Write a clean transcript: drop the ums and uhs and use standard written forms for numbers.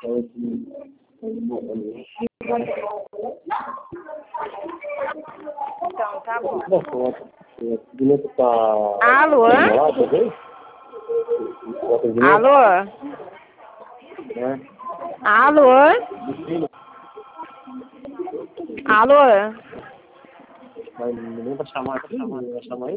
Então, tá bom. Alô? Alô? Alô? Alô? Mas ninguém vai chamar aqui, vai chamar aí?